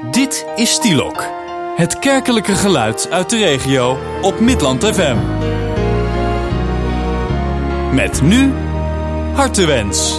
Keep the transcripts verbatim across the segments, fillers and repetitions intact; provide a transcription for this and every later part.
Dit is Stielok, het kerkelijke geluid uit de regio op Midland F M. Met nu Hartewens.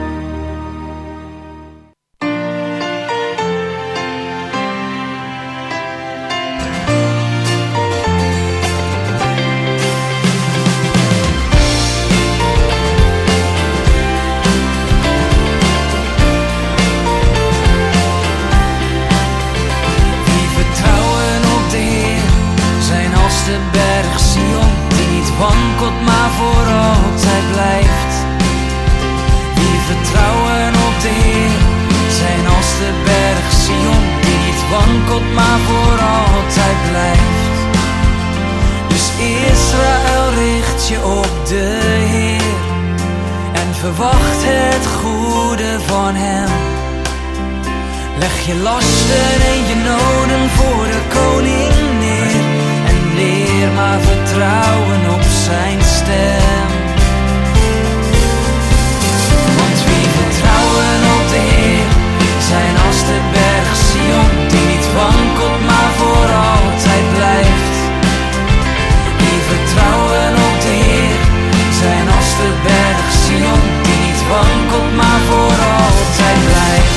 Verwacht het goede van hem. Leg je lasten en je noden voor de koning neer. En leer maar vertrouwen op zijn stem. Want wie vertrouwen op de Heer zijn als de berg Sion, die niet wankelt maar voor altijd blijft. Wie vertrouwen op de Heer zijn als de berg Sion, die niet wankelt maar voor altijd blijft.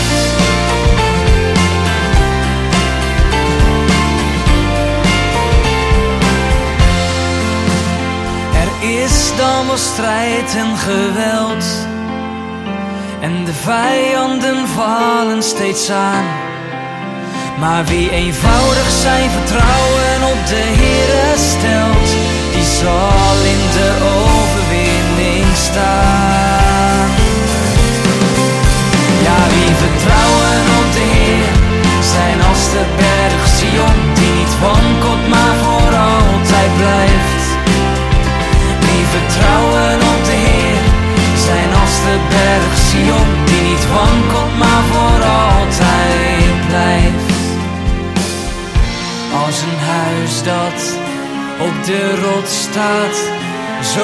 Er is dan wel strijd en geweld, en de vijanden vallen steeds aan. Maar wie eenvoudig zijn vertrouwen op de Heere stelt, die zal in de overwinning staan. Ja, wie vertrouwen op de Heer zijn als de berg Sion, die niet wankelt maar voor altijd blijft. Wie vertrouwen op de Heer zijn als de berg Sion, die niet wankelt maar voor altijd blijft. Als een huis dat op de rots staat, zo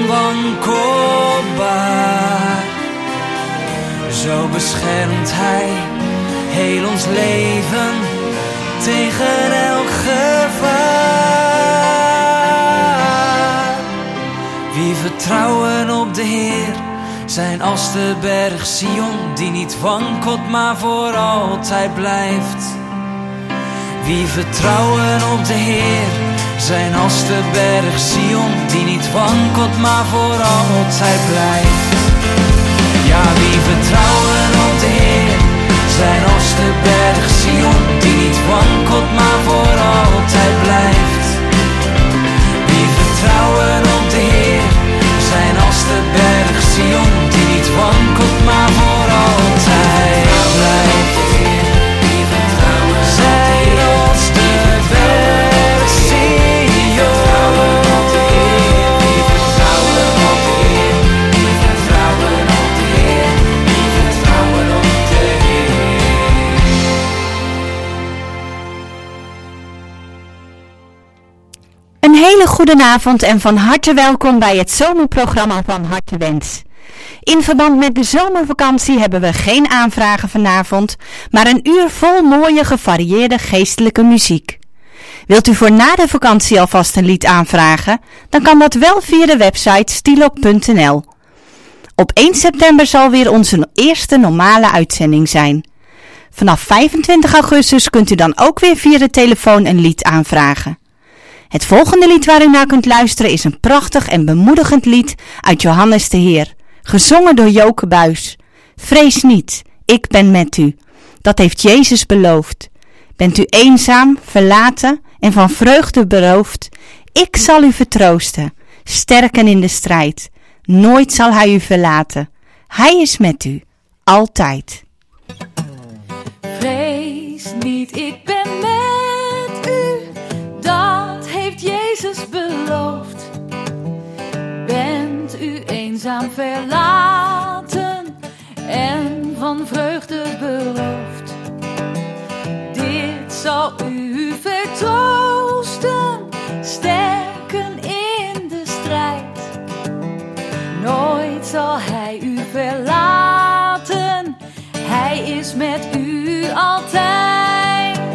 onwankelbaar. Zo beschermt Hij heel ons leven tegen elk gevaar. Wie vertrouwen op de Heer zijn als de berg Sion, die niet wankelt maar voor altijd blijft. Wie vertrouwen op de Heer zijn als de berg Sion, die niet wankelt maar voor altijd blijft. Ja, wie vertrouwen op de Heer zijn als de berg Sion, die niet wankelt maar voor altijd blijft. Wie vertrouwen op de Heer zijn als de berg Sion, die niet wankelt maar voor altijd blijft. Wie vertrouwen zijn als de berg Sion. Wie vertrouwen op de Heer, wie vertrouwen op de Heer, wie vertrouwen op de Heer. Een hele goede avond en van harte welkom bij het zomerprogramma van Hartewens. In verband met de zomervakantie hebben we geen aanvragen vanavond, maar een uur vol mooie gevarieerde geestelijke muziek. Wilt u voor na de vakantie alvast een lied aanvragen? Dan kan dat wel via de website stielok punt n l. Op één september zal weer onze eerste normale uitzending zijn. Vanaf vijfentwintig augustus kunt u dan ook weer via de telefoon een lied aanvragen. Het volgende lied waar u naar kunt luisteren is een prachtig en bemoedigend lied uit Johannes de Heer, gezongen door Joke Buis. Vrees niet, ik ben met u. Dat heeft Jezus beloofd. Bent u eenzaam, verlaten en van vreugde beroofd? Ik zal u vertroosten, sterken in de strijd. Nooit zal hij u verlaten. Hij is met u, altijd. Vrees niet, ik ben met u. Dat heeft Jezus beloofd. Bent u eenzaam, verlaten en van vreugde beroofd? Dit zal u vertroosten, sterken in de strijd. Nooit zal hij u verlaten, hij is met u altijd.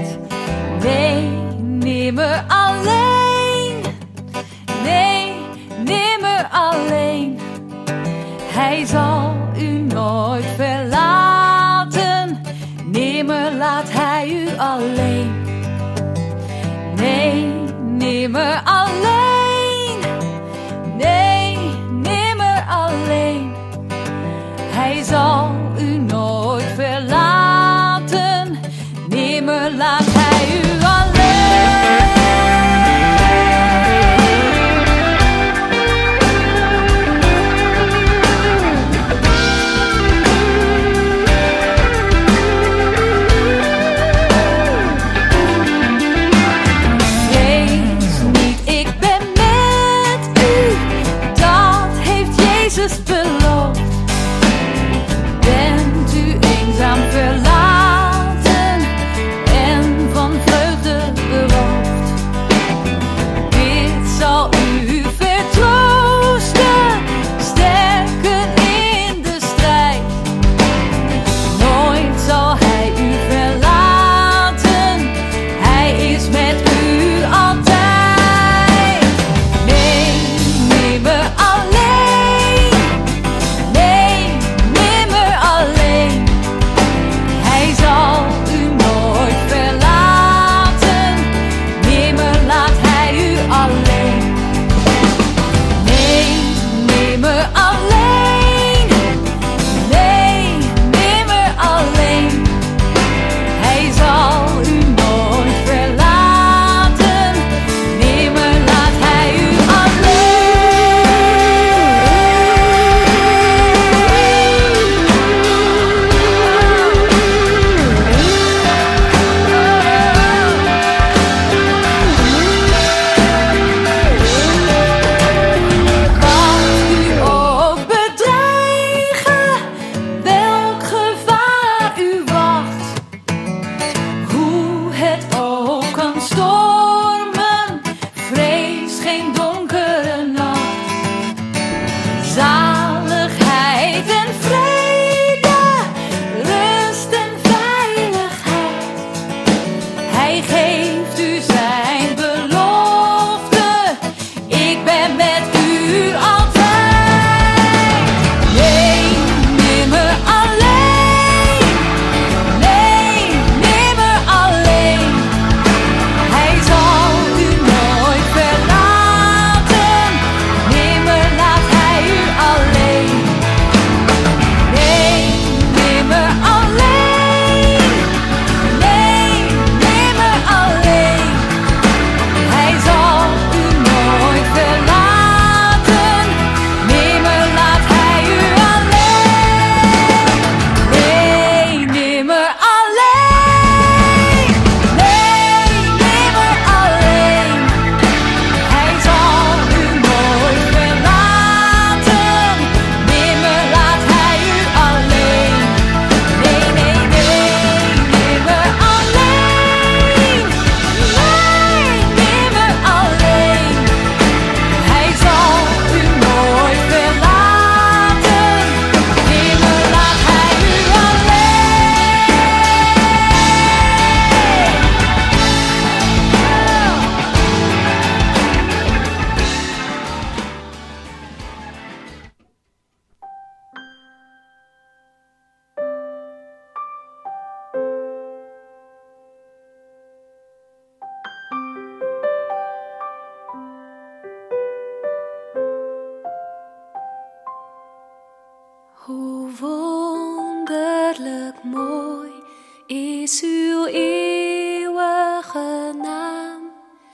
Hij zal u nooit verlaten, nimmer laat hij u alleen. Nee, nimmer alleen. Nee, nimmer alleen. Hij zal u nooit verlaten, nimmer laat hij u alleen. Verlaten en van vreugde beroofd. Dit zal u vertroosten, sterken in de strijd. Nooit zal hij u verlaten, hij is met u altijd. Nee, nimmer alleen. Nee, nimmer alleen. Hij zal u nooit verlaten, nimmer laat hij u alleen. Nee, nimmer alleen. Nee, nimmer alleen. Hij zal u nooit verlaten, nimmer laat hij u Hoe wonderlijk mooi is uw eeuwige naam,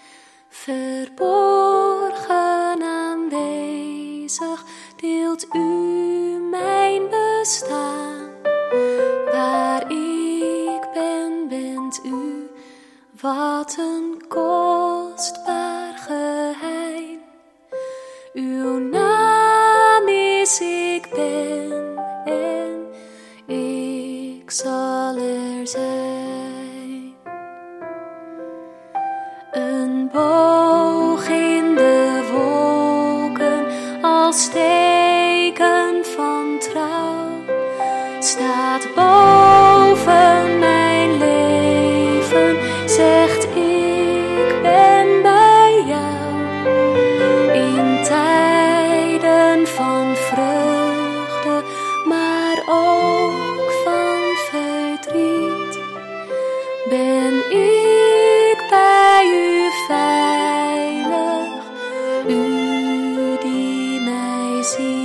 verborgen aanwezig deelt u mijn bestaan. Waar ik ben, bent u, wat een kostbaar geheim. Uw naam is ik ben en ik zal er zijn. Een boog in de wolken als teken van trouw staat boven mijn leven, zegt ik ben bij jou. In tijden van vreugde ben ik bij u veilig, u die mij ziet.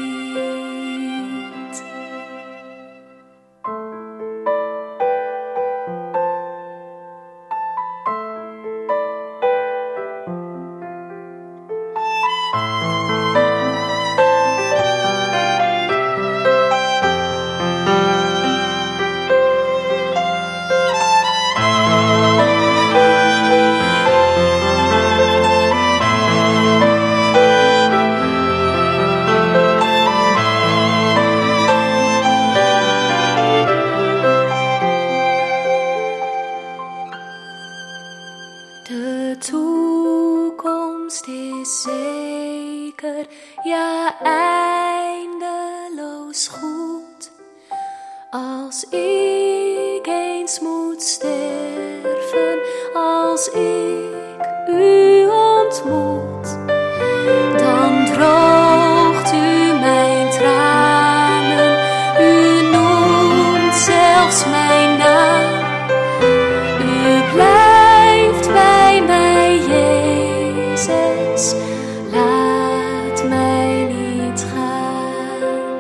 De toekomst is zeker, ja eindeloos goed. Als ik eens moet sterven, als ik u ontmoet, dan droogt u mijn tranen, u noemt zelfs mijn naam. U blijft bij mij, Jezus, laat mij niet gaan.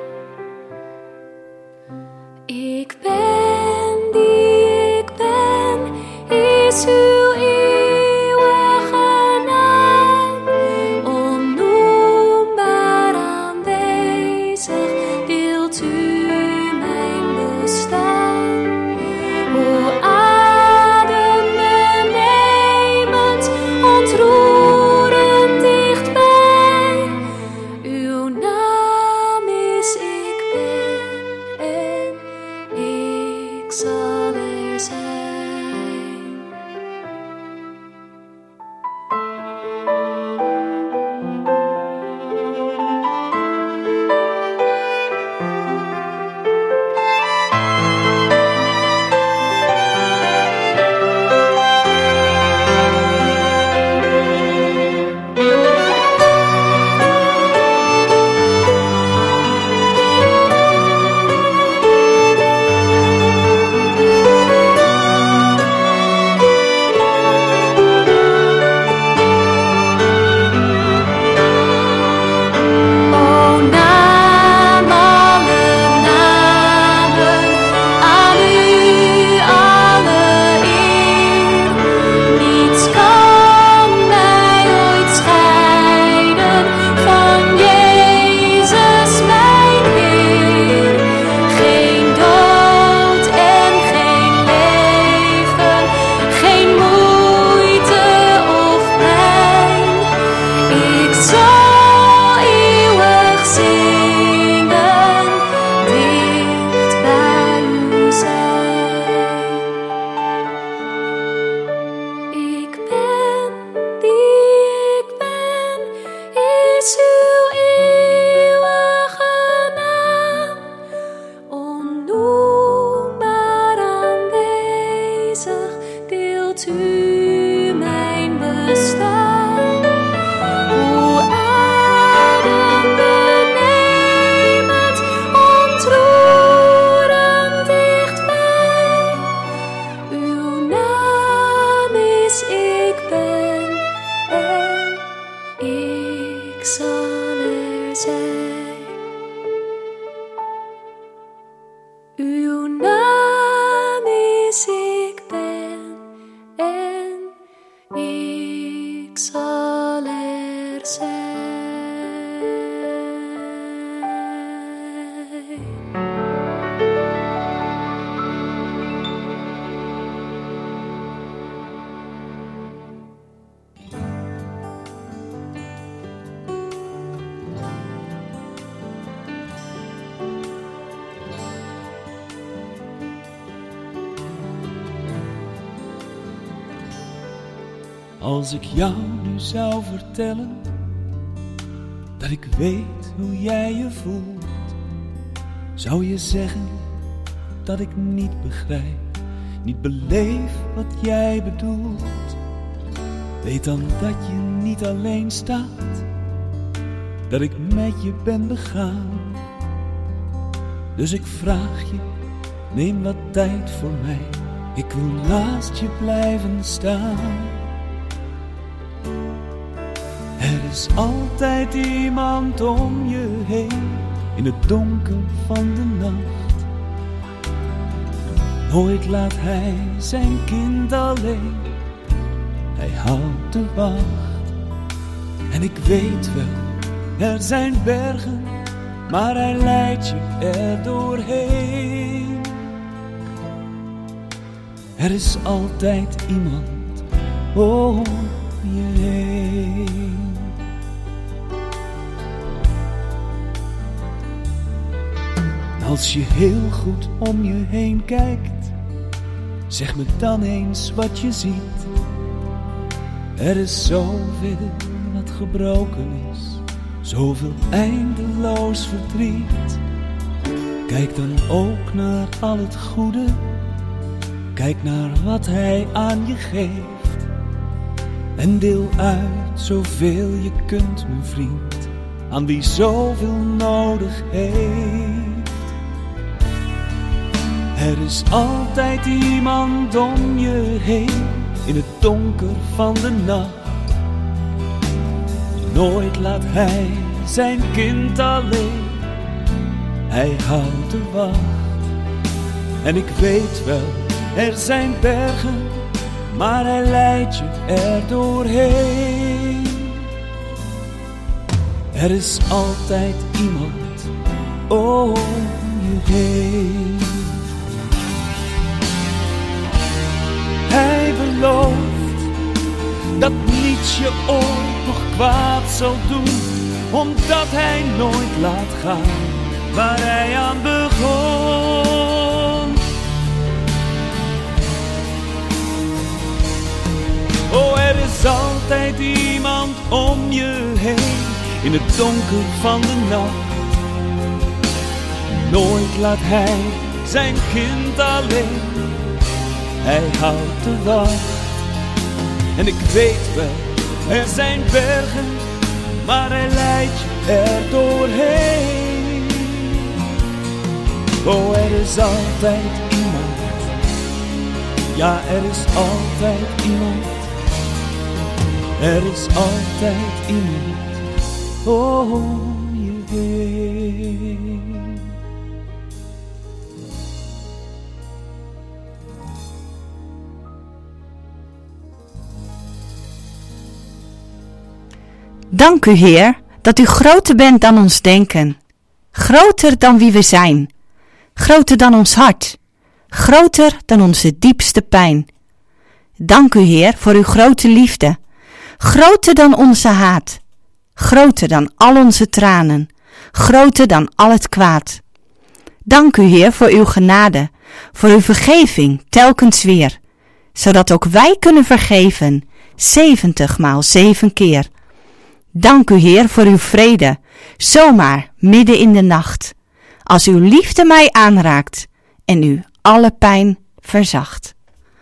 Ik ben die ik ben, is uw eeuwige naam. Onnoembaar aanwezig, deelt u mijn bestaan. O adembenemend, ontroerend dichtbij. Uw naam is ik ben en ik zal er zijn. Uw naam is ik ben en ik zal er zijn. Als ik jou nu zou vertellen dat ik weet hoe jij je voelt, zou je zeggen dat ik niet begrijp, niet beleef wat jij bedoelt. Weet dan dat je niet alleen staat, dat ik met je ben begaan. Dus ik vraag je, neem wat tijd voor mij, Ik wil naast je blijven staan. Er is altijd iemand om je heen in het donker van de nacht. Nooit laat hij zijn kind alleen, hij houdt de wacht. En ik weet wel, er zijn bergen, maar hij leidt je er doorheen. Er is altijd iemand om je heen. Als je heel goed om je heen kijkt, zeg me dan eens wat je ziet. Er is zoveel wat gebroken is, zoveel eindeloos verdriet. Kijk dan ook naar al het goede, kijk naar wat hij aan je geeft. En deel uit zoveel je kunt, mijn vriend, aan wie zoveel nodig heeft. Er is altijd iemand om je heen in het donker van de nacht. Nooit laat hij zijn kind alleen, hij houdt de wacht. En ik weet wel, er zijn bergen, maar hij leidt je er doorheen. Er is altijd iemand om je heen. Hij belooft dat niets je ooit nog kwaad zal doen, omdat hij nooit laat gaan waar hij aan begon. Oh, er is altijd iemand om je heen in het donker van de nacht. Nooit laat hij zijn kind alleen, hij houdt de wacht. En ik weet wel, er zijn bergen, maar hij leidt je er doorheen. Oh, er is altijd iemand, ja, er is altijd iemand. Er is altijd iemand om je heen. Dank u, Heer, dat u groter bent dan ons denken. Groter dan wie we zijn. Groter dan ons hart. Groter dan onze diepste pijn. Dank u, Heer, voor uw grote liefde. Groter dan onze haat. Groter dan al onze tranen. Groter dan al het kwaad. Dank u, Heer, voor uw genade. Voor uw vergeving telkens weer. Zodat ook wij kunnen vergeven. Zeventig maal zeven keer. Dank u, Heer, voor uw vrede, zomaar midden in de nacht, als uw liefde mij aanraakt en u alle pijn verzacht.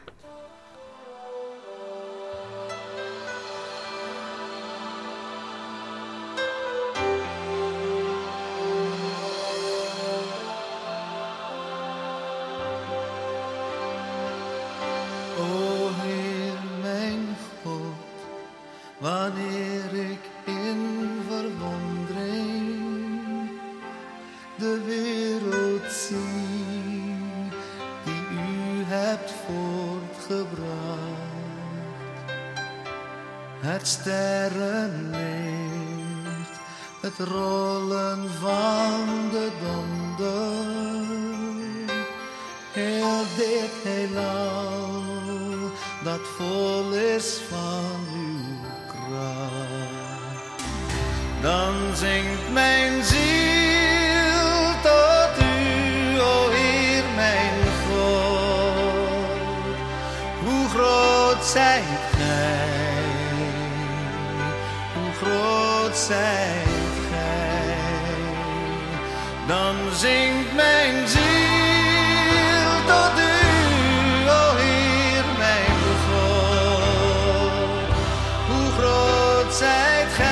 O Heer, mijn God, wanneer ik in verwondering de wereld zie die u hebt voortgebracht. Het sterrenlicht, het rollen van de donder, heel dit heelal dat vol is van uw kracht. Dan zingt mijn ziel tot u, o Heer mijn God. Hoe groot zijt gij, hoe groot zijt gij. Dan zingt mijn ziel tot u, o Heer mijn God. Hoe groot zijt gij.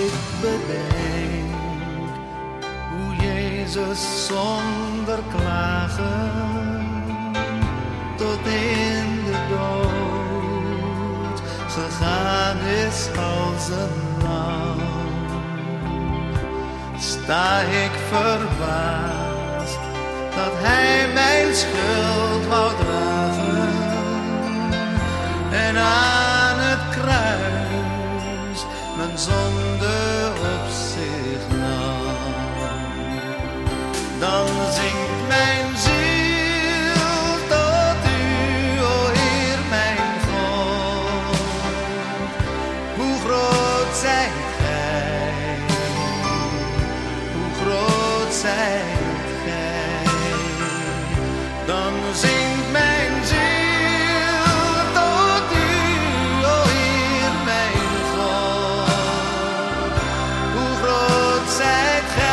ik bedenk hoe Jezus zonder klagen tot in de dood gegaan is als een lam, sta ik verbaasd dat hij mijn schuld wou dragen en aan het kruis mijn zonde op zich nam. Dan zingt mijn ziel tot u, o Heer mijn God. Hoe groot zijt gij, hoe groot zijt gij. Dan zingt mijn ziel tot u, o Heer mijn God. Hoe groot zijt gij.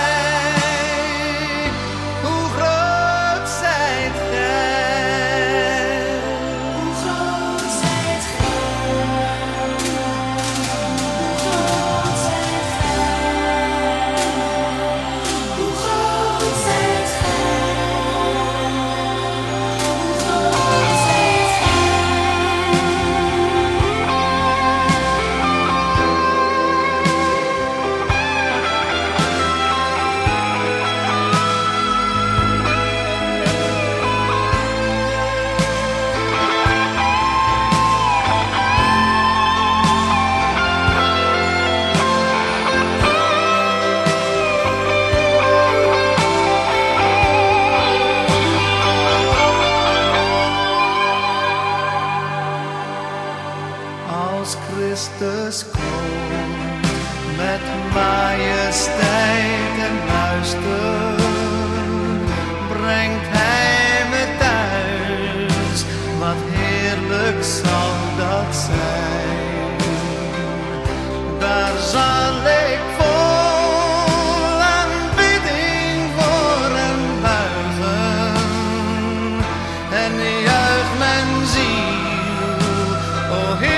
Christus komt met majesteit en luister, brengt hij me thuis, wat heerlijk zal dat zijn. Daar zal ik vol aanbidding voor hem buigen en juich mijn ziel, o Heer.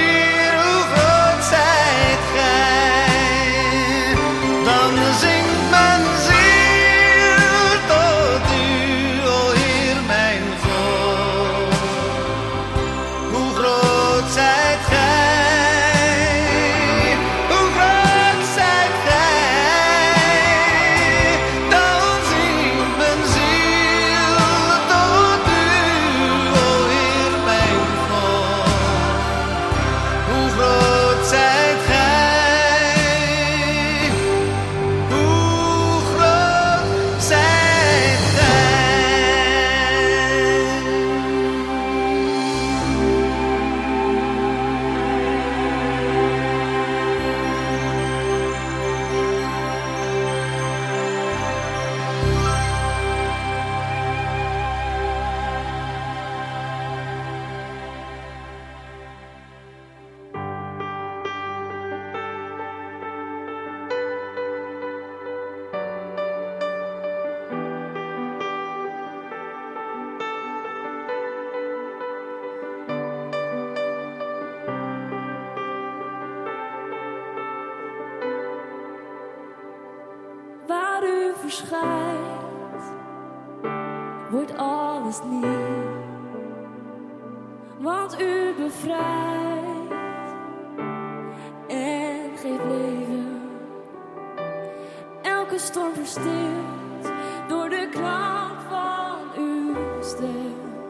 Verschijnt, wordt alles nieuw, want u bevrijdt en geeft leven. Elke storm verstilt door de klank van uw stem.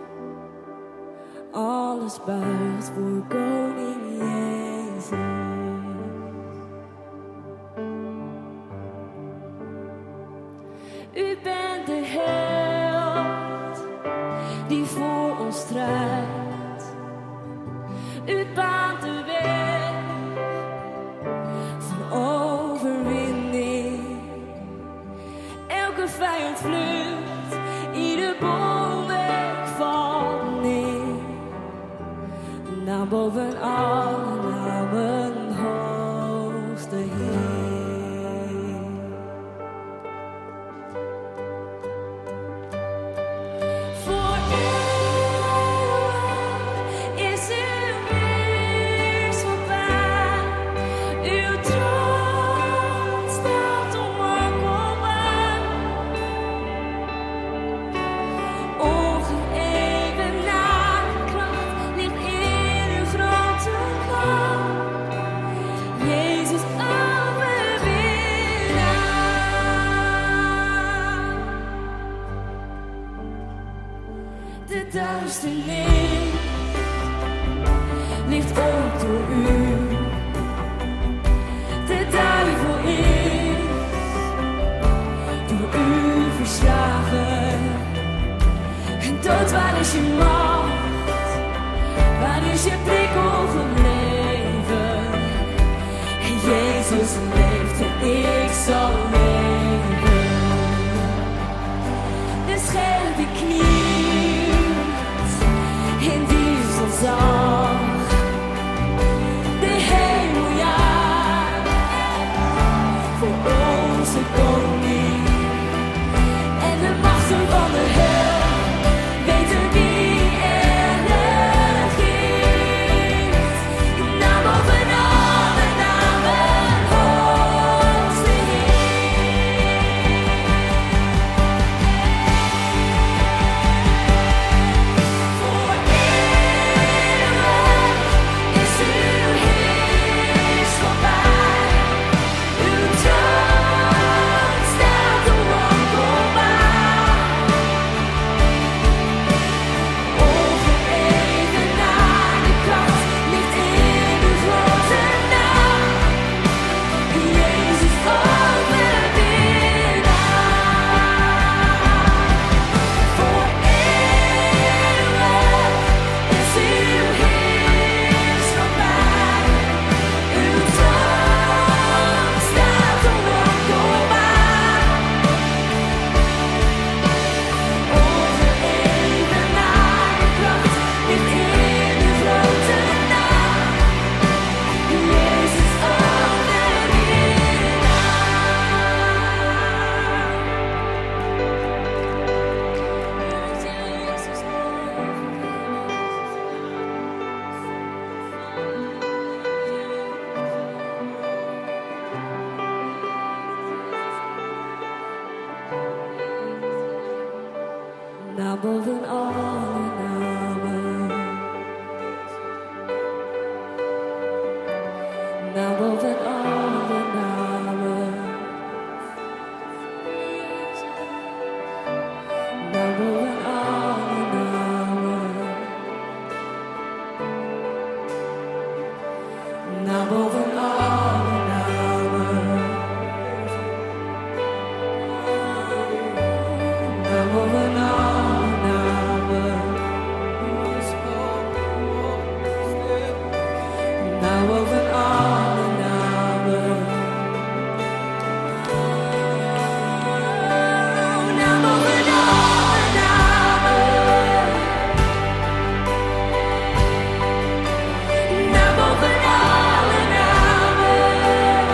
Alles buigt voor koning Jezus. U bent de held die voor ons strijdt. U baant de weg van overwinning. Elke vijand vlucht, ieder bolwerk valt neer. Naar boven duisternis ligt op door u. De duivel is door u verslagen. En dood, waar is je macht? Waar is je prikkel gebleven? En Jezus leeft en ik zal leven. De scherpe knielt in diezelzang. De hemel jaagt voor onze koning. En de machten van de hel weten wie er regeert. Naar boven alle namen, hoogste Heer. Voor eeuwig is uw heerschappij. Uw troon staat onwankelbaar. Ongeëvenaarde kracht ligt in uw grote naam. Jezus overwinnaar. Voor eeuwig is uw heerschappij. Uw troon staat onwankelbaar. Ongeëvenaarde kracht ligt in uw grote naam. Jezus naar boven alle namen, naar boven alle namen, naar boven alle namen, naar boven alle namen, naar boven alle namen. Now over alle namen. Now over alle namen. Now over alle namen.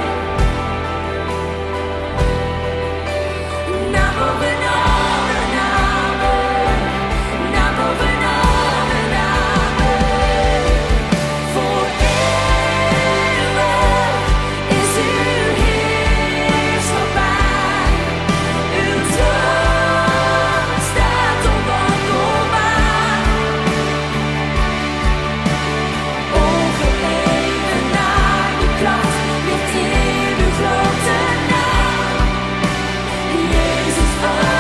Now over alle namen. Now over alle namen. Voor eeuwig is uw heerschappij. Uw troon staat onwankelbaar. Ongeëvenaarde kracht ligt in uw grote naam. Jezus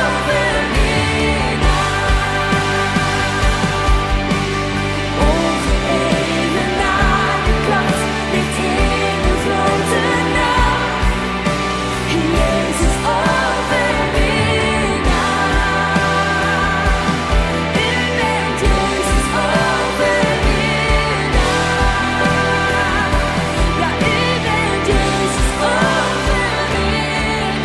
overwinnaar. Ongeëvenaarde kracht ligt in uw grote naam. Jezus overwinnaar. U bent Jezus overwinnaar. Ja, u bent Jezus overwinnaar.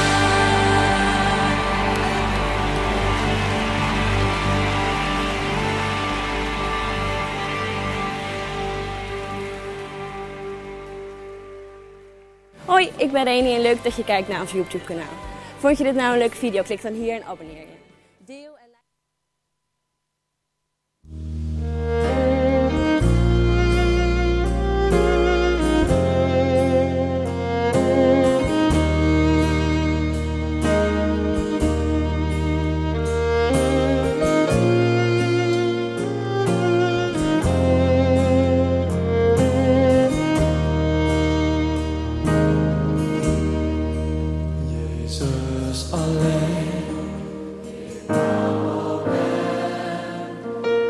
Hoi, ik ben Reni en leuk dat je kijkt naar ons YouTube kanaal. Vond je dit nou een leuke video? Klik dan hier en abonneer je. Deel en like. Jezus alleen.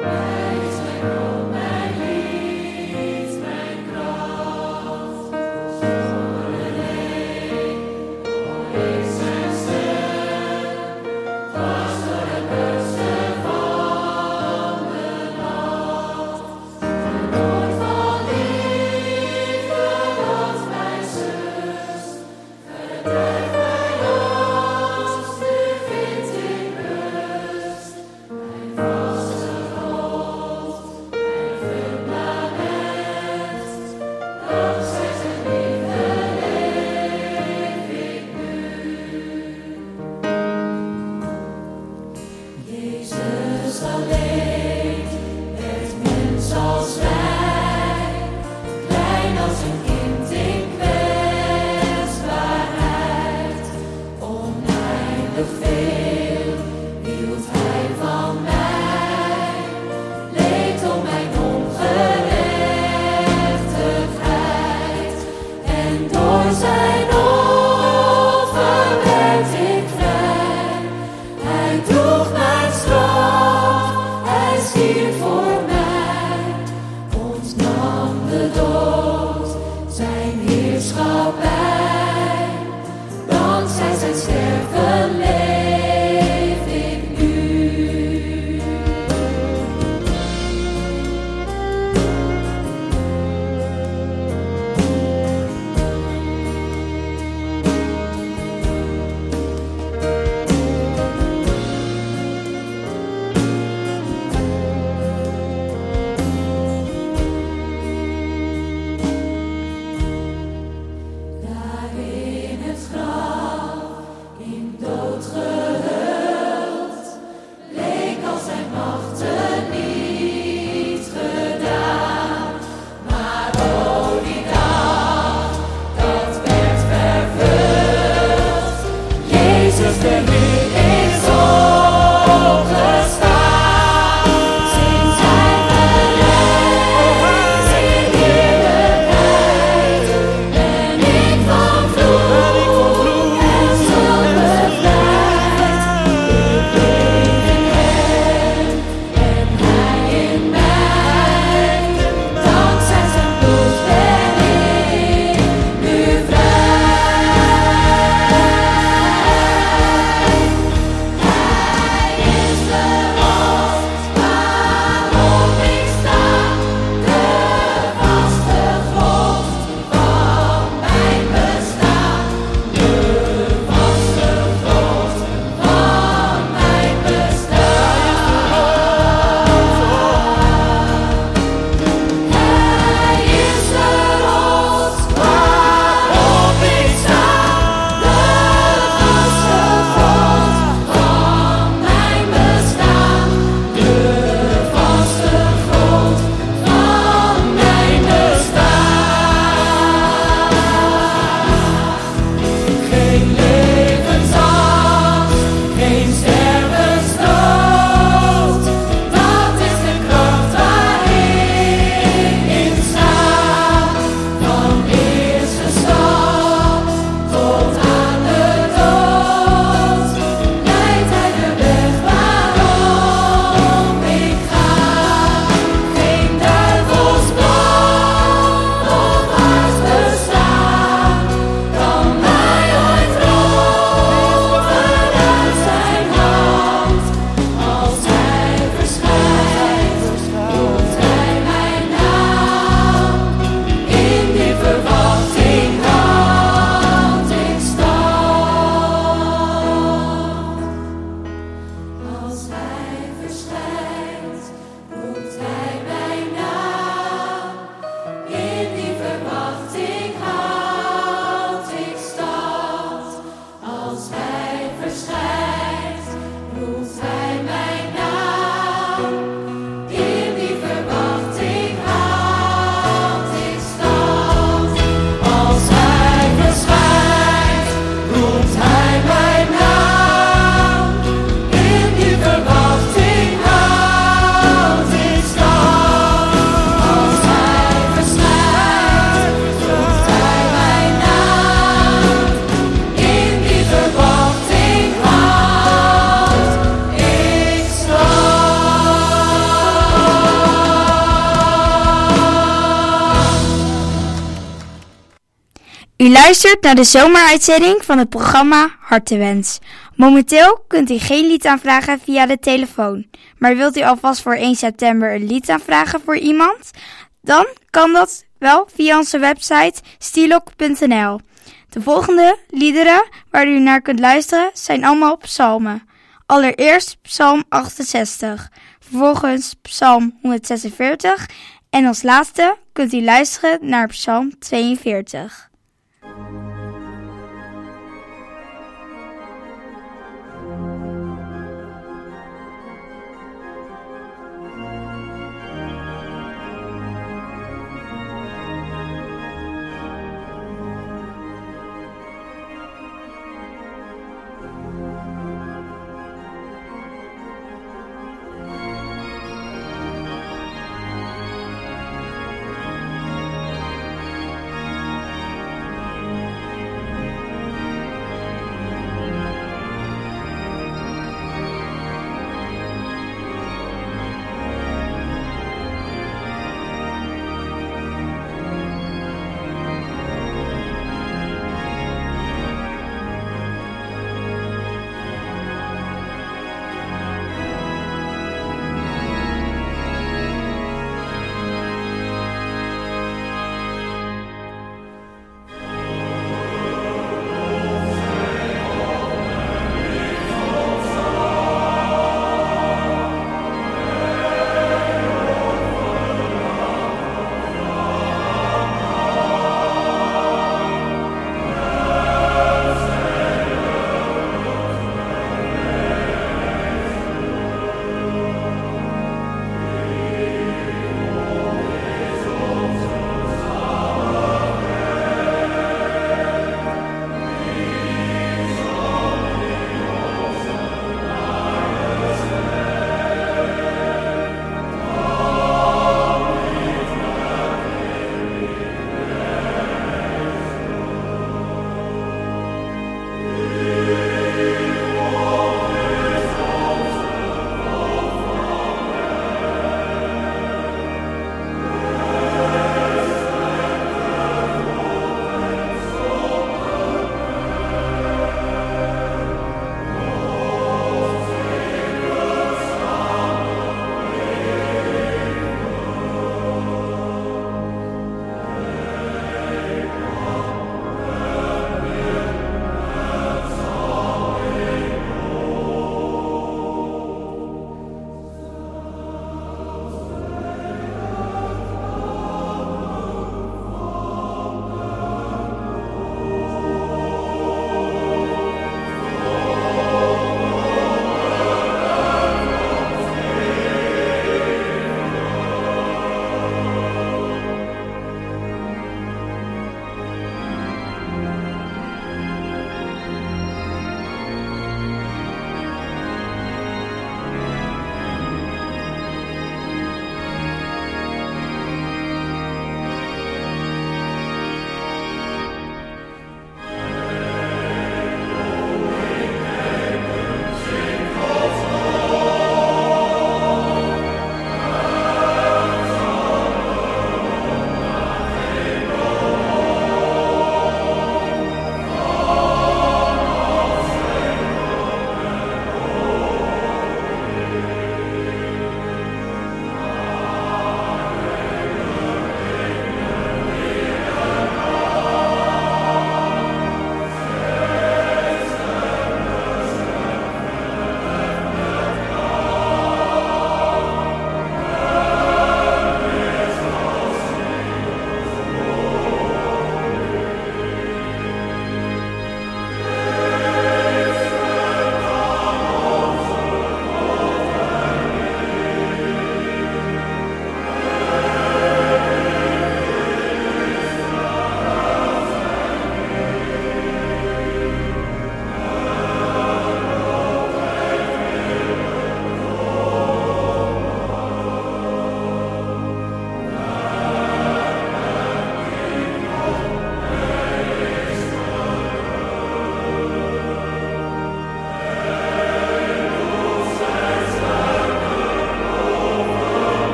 U luistert naar de zomeruitzending van het programma Hartewens. Momenteel kunt u geen lied aanvragen via de telefoon. Maar wilt u alvast voor één september een lied aanvragen voor iemand? Dan kan dat wel via onze website stilok punt n l. De volgende liederen waar u naar kunt luisteren zijn allemaal psalmen. Allereerst psalm achtenzestig, vervolgens psalm honderdzesenveertig en als laatste kunt u luisteren naar psalm tweeënveertig.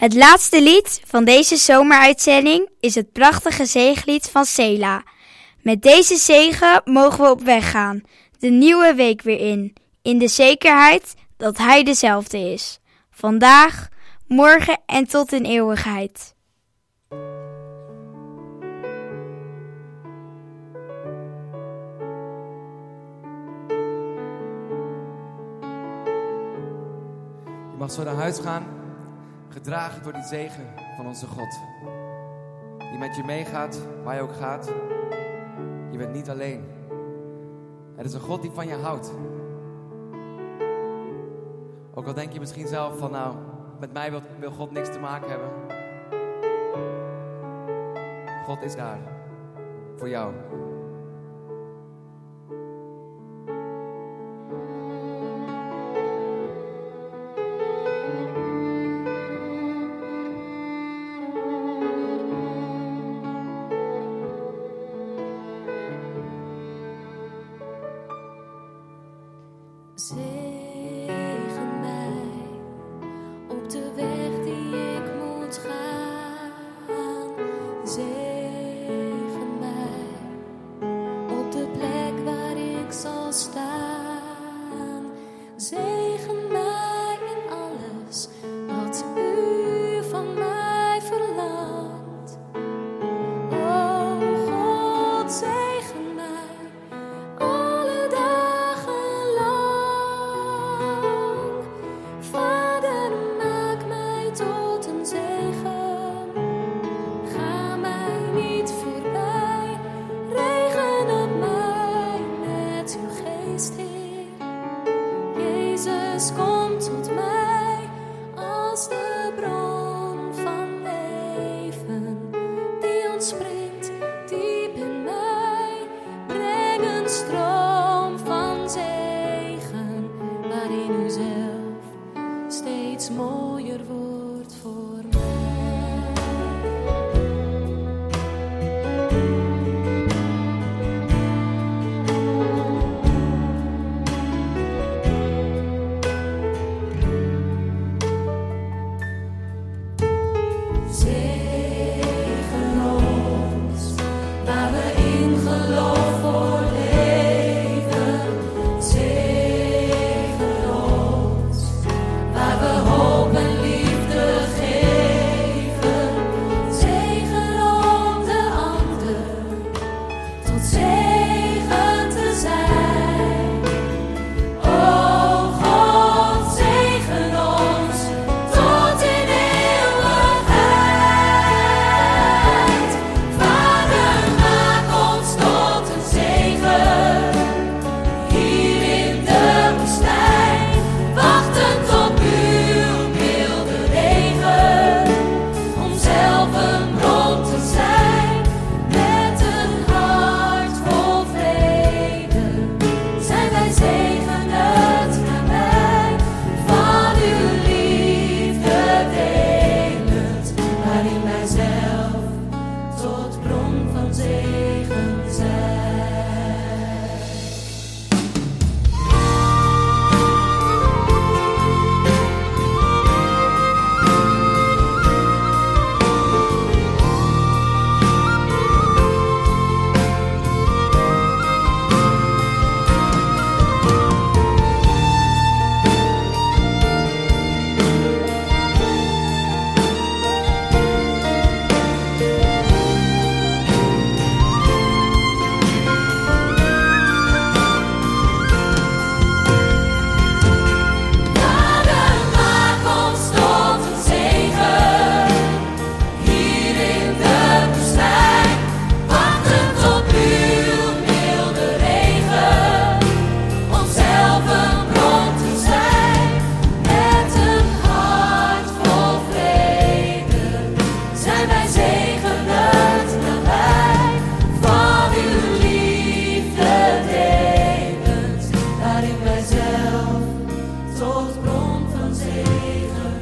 Het laatste lied van deze zomeruitzending is het prachtige zegenlied van Sela. Met deze zegen mogen we op weg gaan, de nieuwe week weer in, in de zekerheid dat Hij dezelfde is. Vandaag, morgen en tot in eeuwigheid. Je mag zo naar huis gaan, gedragen door die zegen van onze God. Die met je meegaat, waar je ook gaat. Je bent niet alleen. Er is een God die van je houdt. Ook al denk je misschien zelf van nou, met mij wil, wil God niks te maken hebben. God is daar voor jou. Zegen mij op de weg die ik moet gaan. Zegen mij op de plek waar ik zal staan. Zegen mij in alles wat u van mij verlangt. O God, zegen mij alle dagen lang. Vader, maak mij tot een zegen. Ga mij niet voorbij. Regen op mij met uw geest, Heer. Jezus, kom tot mij als de bron van leven die ontspringt diep in mij. Breng een stroom van zegen waarin u zelf steeds mooier wordt voor mij. Zegen ons, waar we in geloof voor leven. Zegen ons, waar we hoop en liefde geven. Zegen om de ander tot zegen te zijn. O God, zegen ons tot in eeuwigheid. Vader, maak ons tot een zegen hier in de woestijn. Wachtend op uw milde regen, om zelf een bron te zijn. Met een hart vol vrede zijn wij zegenend nabij. Van uw liefde delend, waarin wij zelf tot bron van zegen zijn. Vader, maak ons tot een zegen hier in de woestijn. Wachtend op uw milde regen, om zelf een bron te zijn. Met een hart vol vrede zijn wij zegenend nabij. Van uw liefde delend, waarin wij zelf tot bron van zegen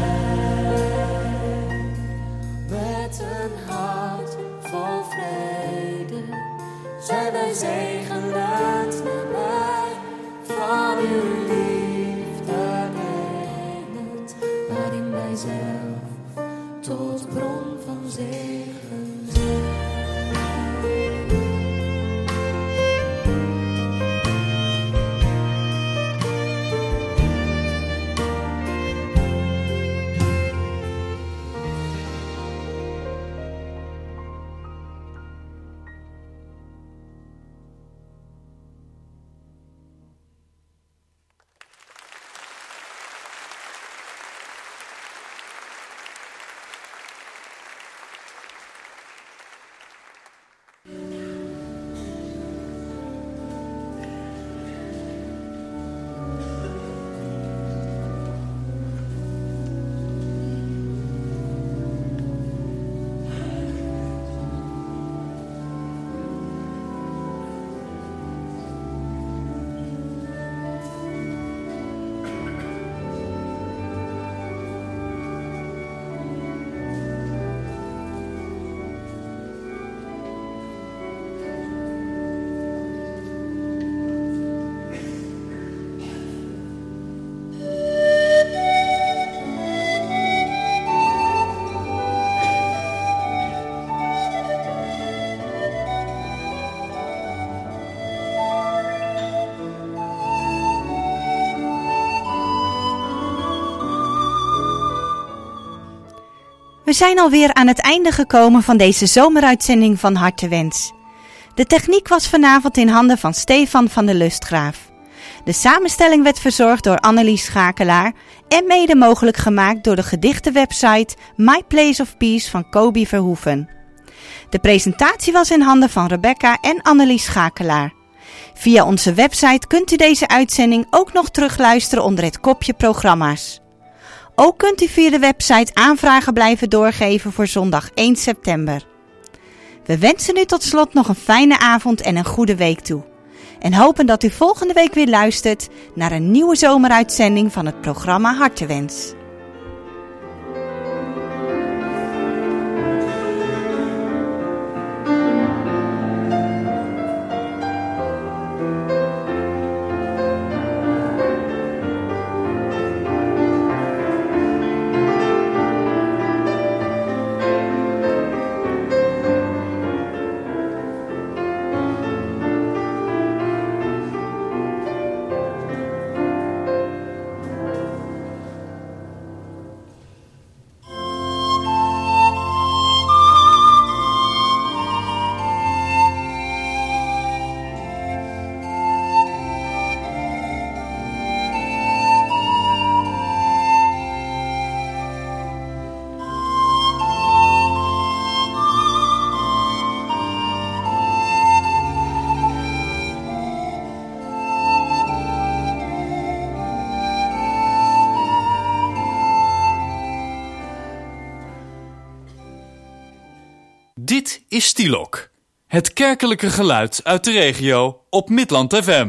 zijn. Met een hart vol vrede zijn wij zegenend nabij. Van uw liefde delend, waarin wij zelf zegen zijn. We zijn alweer aan het einde gekomen van deze zomeruitzending van Hartewens. De techniek was vanavond in handen van Stefan van der Lustgraaf. De samenstelling werd verzorgd door Annelies Schakelaar en mede mogelijk gemaakt door de gedichtenwebsite My Place of Peace van Kobi Verhoeven. De presentatie was in handen van Rebecca en Annelies Schakelaar. Via onze website kunt u deze uitzending ook nog terugluisteren onder het kopje programma's. Ook kunt u via de website aanvragen blijven doorgeven voor zondag één september. We wensen u tot slot nog een fijne avond en een goede week toe. En hopen dat u volgende week weer luistert naar een nieuwe zomeruitzending van het programma Hartewens. Dit is Stilok, het kerkelijke geluid uit de regio op Midland F M.